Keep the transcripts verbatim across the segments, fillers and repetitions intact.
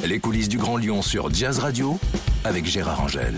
Les coulisses du Grand Lyon sur Jazz Radio avec Gérard Angel.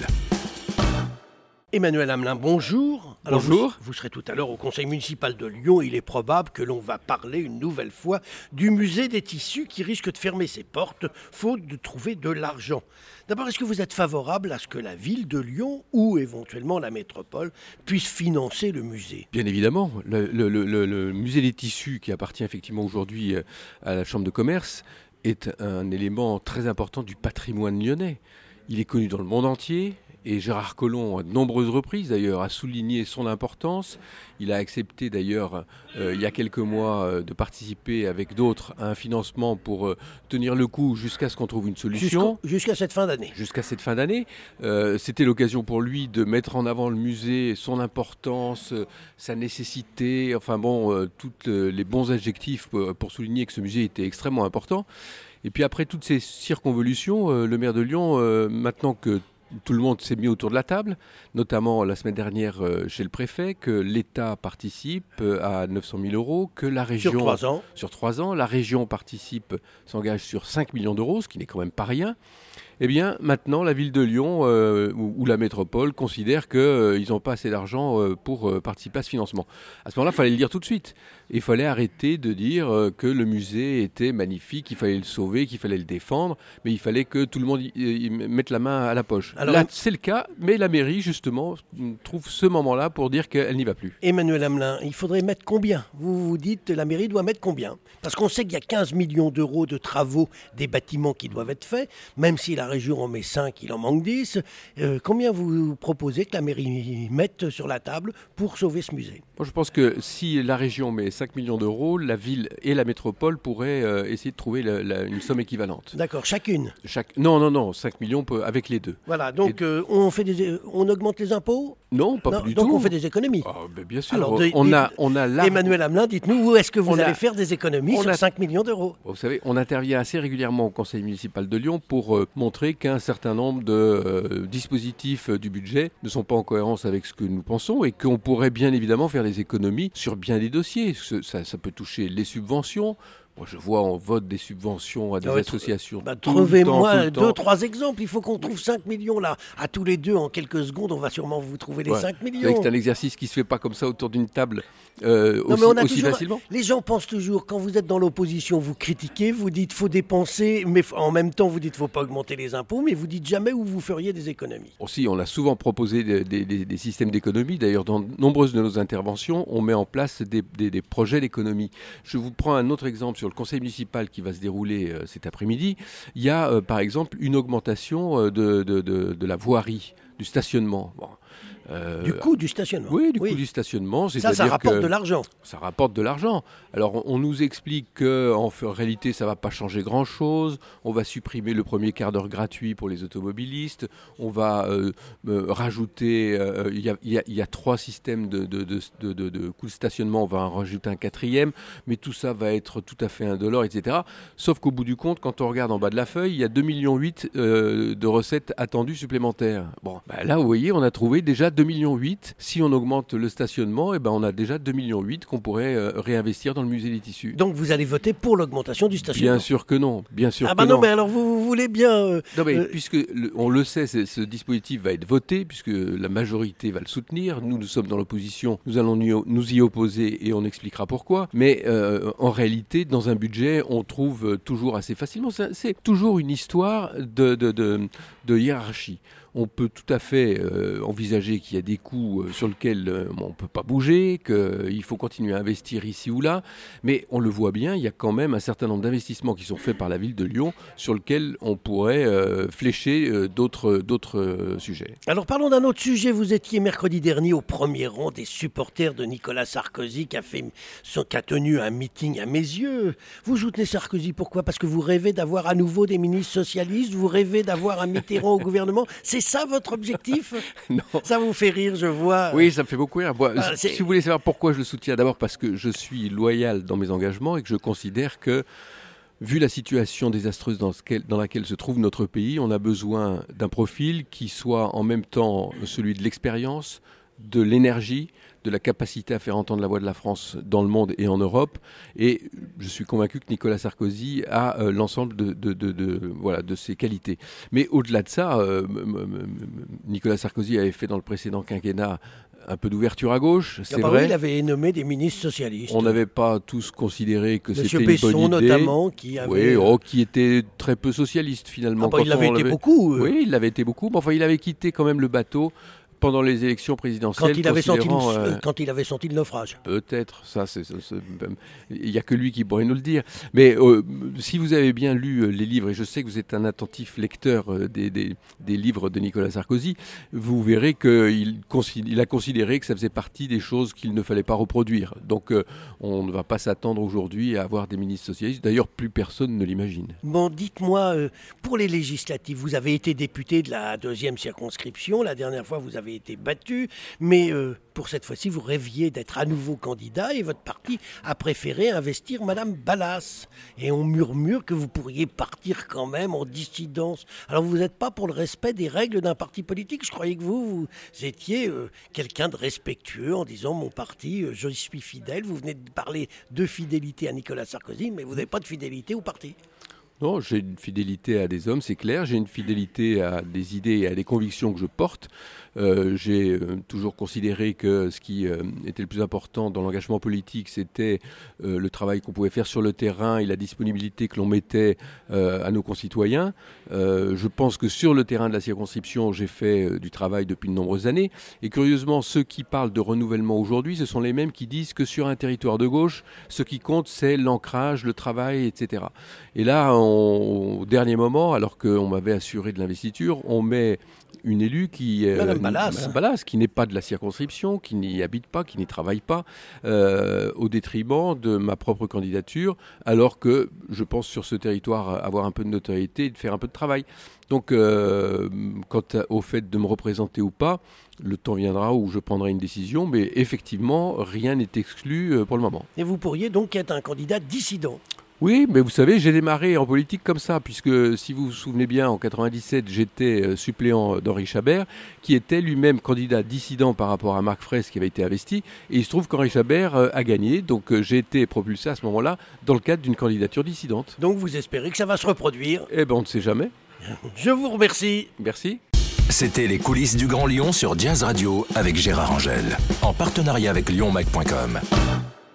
Emmanuel Hamelin, bonjour. Alors bonjour. Vous, vous serez tout à l'heure au conseil municipal de Lyon. Il est probable que l'on va parler une nouvelle fois du musée des tissus qui risque de fermer ses portes, faute de trouver de l'argent. D'abord, est-ce que vous êtes favorable à ce que la ville de Lyon, ou éventuellement la métropole, puisse financer le musée ? Bien évidemment. Le, le, le, le musée des tissus, qui appartient effectivement aujourd'hui à la Chambre de commerce, est un élément très important du patrimoine lyonnais. Il est connu dans le monde entier. Et Gérard Collomb, à de nombreuses reprises d'ailleurs, a souligné son importance. Il a accepté d'ailleurs, euh, il y a quelques mois, euh, de participer avec d'autres à un financement pour euh, tenir le coup jusqu'à ce qu'on trouve une solution. Jusqu'au, jusqu'à cette fin d'année. Jusqu'à cette fin d'année. Euh, c'était l'occasion pour lui de mettre en avant le musée, son importance, euh, sa nécessité, enfin bon, euh, tous euh, les bons adjectifs pour, pour souligner que ce musée était extrêmement important. Et puis après toutes ces circonvolutions, euh, le maire de Lyon, euh, maintenant que tout le monde s'est mis autour de la table, notamment la semaine dernière euh, chez le préfet, que l'État participe euh, à neuf cent mille euros, que la région... Sur trois ans. Sur trois ans. La région participe, s'engage sur cinq millions d'euros, ce qui n'est quand même pas rien. Eh bien, maintenant, la ville de Lyon euh, ou, ou la métropole considèrent qu'ils euh, n'ont pas assez d'argent euh, pour euh, participer à ce financement. À ce moment-là, il fallait le dire tout de suite. Il fallait arrêter de dire euh, que le musée était magnifique, qu'il fallait le sauver, qu'il fallait le défendre, mais il fallait que tout le monde y, y mette la main à la poche. Alors, là, c'est le cas, mais la mairie, justement, trouve ce moment-là pour dire qu'elle n'y va plus. Emmanuel Hamelin, il faudrait mettre combien ? Vous vous dites la mairie doit mettre combien ? Parce qu'on sait qu'il y a quinze millions d'euros de travaux des bâtiments qui doivent être faits, même si la région en met cinq, il en manque dix. Euh, combien vous proposez que la mairie mette sur la table pour sauver ce musée ? Moi, je pense que si la région met cinq millions d'euros, la ville et la métropole pourraient euh, essayer de trouver la, la, une somme équivalente. D'accord, chacune Chaque... Non, non, non, cinq millions peut, avec les deux. Voilà, donc et... euh, on, fait des... on augmente les impôts ? Non, pas non, du donc tout. Donc on fait des économies. Ah, ben bien sûr. Alors, de, on, de, a, on a là... Emmanuel Hamelin, dites-nous où est-ce que vous on allez a... faire des économies on sur a... cinq millions d'euros ? Vous savez, on intervient assez régulièrement au conseil municipal de Lyon pour euh, montrer qu'un certain nombre de euh, dispositifs euh, du budget ne sont pas en cohérence avec ce que nous pensons et qu'on pourrait bien évidemment faire des économies sur bien des dossiers. Ça, ça peut toucher les subventions. Moi, je vois, on vote des subventions à des ouais, associations. Bah, trouvez-moi deux, trois exemples. Il faut qu'on trouve cinq millions là. À tous les deux, en quelques secondes, on va sûrement vous trouver les ouais. cinq millions. C'est un exercice qui ne se fait pas comme ça autour d'une table euh, non, aussi, mais on a aussi toujours, facilement. Les gens pensent toujours, quand vous êtes dans l'opposition, vous critiquez, vous dites faut dépenser, mais en même temps, vous dites faut pas augmenter les impôts, mais vous dites jamais où vous feriez des économies. Aussi, on a souvent proposé des, des, des, des systèmes d'économie. D'ailleurs, dans nombreuses de nos interventions, on met en place des, des, des projets d'économie. Je vous prends un autre exemple sur le conseil municipal qui va se dérouler euh, cet après-midi. Il y a euh, par exemple une augmentation euh, de, de, de, de la voirie, du stationnement. Bon. Euh, du coût du stationnement. Oui, du oui. coût du stationnement. Ça, ça rapporte que de l'argent. Ça rapporte de l'argent. Alors, on nous explique qu'en réalité, ça ne va pas changer grand-chose. On va supprimer le premier quart d'heure gratuit pour les automobilistes. On va euh, euh, rajouter... Il euh, y, y, y a trois systèmes de, de, de, de, de, de coûts de stationnement. On va en rajouter un quatrième. Mais tout ça va être tout à fait indolore, et cetera. Sauf qu'au bout du compte, quand on regarde en bas de la feuille, il y a deux virgule huit millions euh, de recettes attendues supplémentaires. Bon, bah là, vous voyez, on a trouvé déjà deux virgule huit. Si on augmente le stationnement, eh ben on a déjà deux virgule huit qu'on pourrait euh, réinvestir dans le musée des tissus. Donc vous allez voter pour l'augmentation du stationnement ? Bien sûr que non, bien sûr ah bah que non. non. mais alors vous, vous voulez bien... Euh, non mais euh, puisque le, on le sait, ce dispositif va être voté, puisque la majorité va le soutenir. Nous, nous sommes dans l'opposition, nous allons nous y opposer et on expliquera pourquoi. Mais euh, en réalité, dans un budget, on trouve toujours assez facilement. C'est, c'est toujours une histoire de, de, de, de hiérarchie. On peut tout à fait euh, envisager qu'il y a des coûts euh, sur lesquels euh, on ne peut pas bouger, qu'il euh, faut continuer à investir ici ou là, mais on le voit bien, il y a quand même un certain nombre d'investissements qui sont faits par la ville de Lyon sur lesquels on pourrait euh, flécher euh, d'autres, d'autres euh, sujets. Alors parlons d'un autre sujet. Vous étiez mercredi dernier au premier rang des supporters de Nicolas Sarkozy qui a, fait, qui a tenu un meeting à mes yeux. Vous soutenez Sarkozy, pourquoi ? Parce que vous rêvez d'avoir à nouveau des ministres socialistes, vous rêvez d'avoir un Mitterrand au gouvernement. C'est ça votre objectif ? Non. Ça vous fait rire, je vois. Oui, ça me fait beaucoup rire. Moi, ah, si vous voulez savoir pourquoi je le soutiens, d'abord parce que je suis loyal dans mes engagements et que je considère que, vu la situation désastreuse dans, ce dans laquelle se trouve notre pays, on a besoin d'un profil qui soit en même temps celui de l'expérience, de l'énergie, de de la capacité à faire entendre la voix de la France dans le monde et en Europe. Et je suis convaincu que Nicolas Sarkozy a euh, l'ensemble de, de, de, de, voilà, de ses qualités. Mais au-delà de ça, euh, m- m- m- Nicolas Sarkozy avait fait dans le précédent quinquennat un peu d'ouverture à gauche, c'est ah bah vrai. oui, il avait nommé des ministres socialistes. On n'avait pas tous considéré que Monsieur c'était Besson, une bonne idée. notamment, qui avait... Oui, oh, qui était très peu socialiste finalement. Ah bah, Quand il l'avait on été beaucoup. euh. Oui, il l'avait été beaucoup. Mais enfin, il avait quitté quand même le bateau pendant les élections présidentielles. Quand il, avait senti le, considérant, euh, quand il avait senti le naufrage. Peut-être, ça, c'est, c'est- c'est- il n'y a que lui qui pourrait nous le dire. Mais euh, si vous avez bien lu euh, les livres, et je sais que vous êtes un attentif lecteur euh, des, des- des livres de Nicolas Sarkozy, vous verrez qu'il consi- il a considéré que ça faisait partie des choses qu'il ne fallait pas reproduire. Donc euh, on ne va pas s'attendre aujourd'hui à avoir des ministres socialistes. D'ailleurs, plus personne ne l'imagine. Bon, dites-moi, euh, pour les législatives, vous avez été député de la deuxième circonscription. La dernière fois, vous avez été battu. Mais euh, pour cette fois-ci, vous rêviez d'être à nouveau candidat et votre parti a préféré investir Madame Ballas. Et on murmure que vous pourriez partir quand même en dissidence. Alors vous n'êtes pas pour le respect des règles d'un parti politique. Je croyais que vous, vous étiez euh, quelqu'un de respectueux en disant mon parti, euh, je suis fidèle. Vous venez de parler de fidélité à Nicolas Sarkozy, mais vous n'avez pas de fidélité au parti. Non, j'ai une fidélité à des hommes, c'est clair. J'ai une fidélité à des idées et à des convictions que je porte. Euh, j'ai euh, toujours considéré que ce qui euh, était le plus important dans l'engagement politique, c'était euh, le travail qu'on pouvait faire sur le terrain et la disponibilité que l'on mettait euh, à nos concitoyens. Euh, je pense que sur le terrain de la circonscription, j'ai fait euh, du travail depuis de nombreuses années. Et curieusement, ceux qui parlent de renouvellement aujourd'hui, ce sont les mêmes qui disent que sur un territoire de gauche, ce qui compte, c'est l'ancrage, le travail, et cetera. Et là, on, au dernier moment, alors qu'on m'avait assuré de l'investiture, on met une élue qui, euh, Madame Ballas. Madame Ballas, qui n'est pas de la circonscription, qui n'y habite pas, qui n'y travaille pas, euh, au détriment de ma propre candidature, alors que je pense sur ce territoire avoir un peu de notoriété et de faire un peu de travail. Donc, euh, quant au fait de me représenter ou pas, le temps viendra où je prendrai une décision, mais effectivement, rien n'est exclu euh, pour le moment. Et vous pourriez donc être un candidat dissident. Oui, mais vous savez, j'ai démarré en politique comme ça, puisque si vous vous souvenez bien, en quatre-vingt-dix-sept, j'étais euh, suppléant d'Henri Chabert, qui était lui-même candidat dissident par rapport à Marc Fraisse, qui avait été investi, et il se trouve qu'Henri Chabert euh, a gagné, donc euh, j'ai été propulsé à ce moment-là dans le cadre d'une candidature dissidente. Donc vous espérez que ça va se reproduire. Eh ben, on ne sait jamais. Je vous remercie. Merci. C'était les coulisses du Grand Lyon sur Jazz Radio avec Gérard Angel, en partenariat avec lyon mac point com.